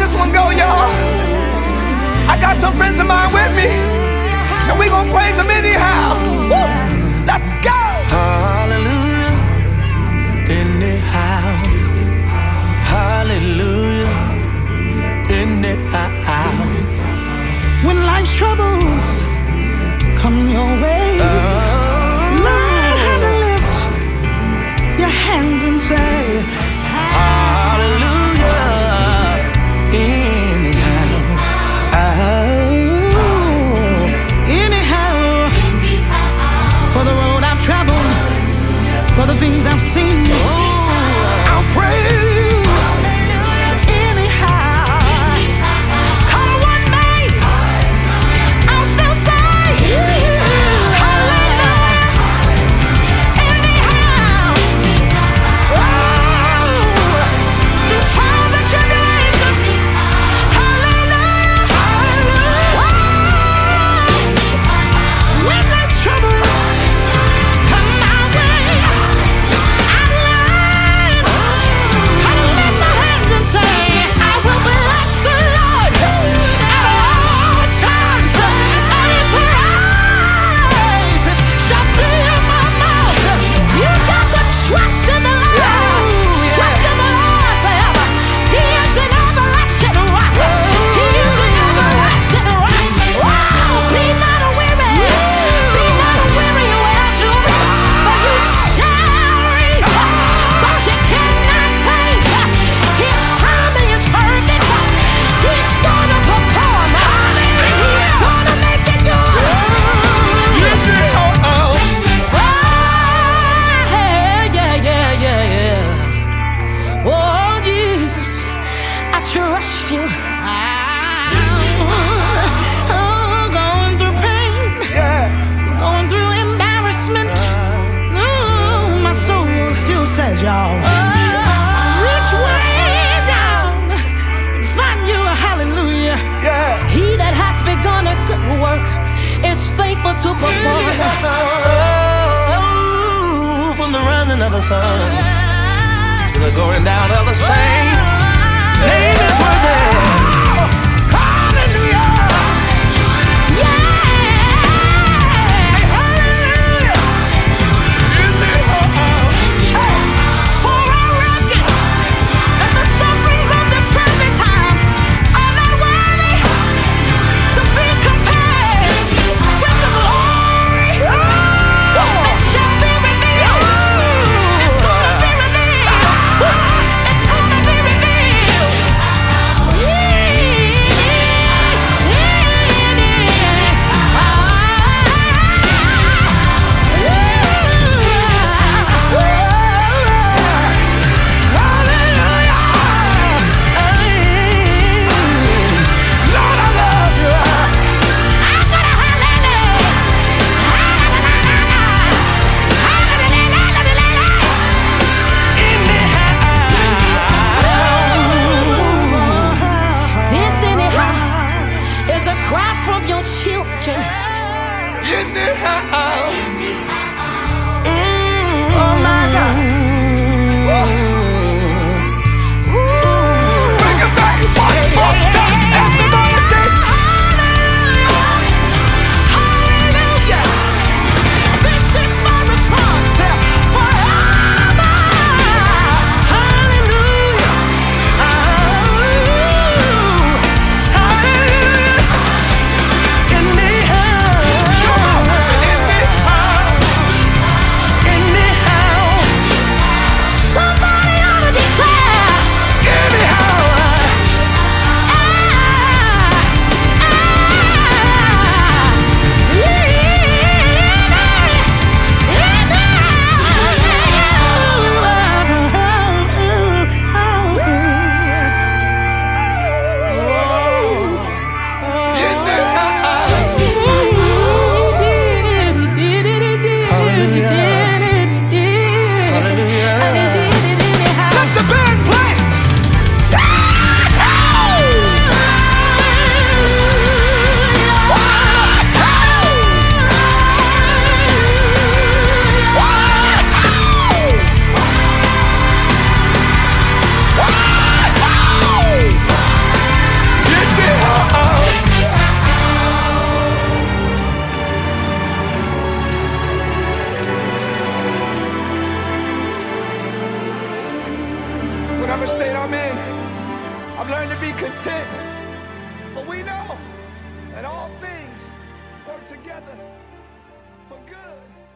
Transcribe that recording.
this one go, y'all. I got some friends of mine with me, and we gonna praise him anyhow. Woo! Let's go. Hallelujah, anyhow. Hallelujah, anyhow. When life's troubles come your way, learn how to lift your hands and say, hallelujah, anyhow. Anyhow, for the road I've traveled, for the things I've seen, I'll praise you. Y'all, reach way down and find you a hallelujah. Yeah. He that hath begun a good work is faithful to perform. Oh, from the rising of the sun to the going down of the same, name is worthy. It's gonna be I'm in. I've learned to be content. But we know that all things work together for good.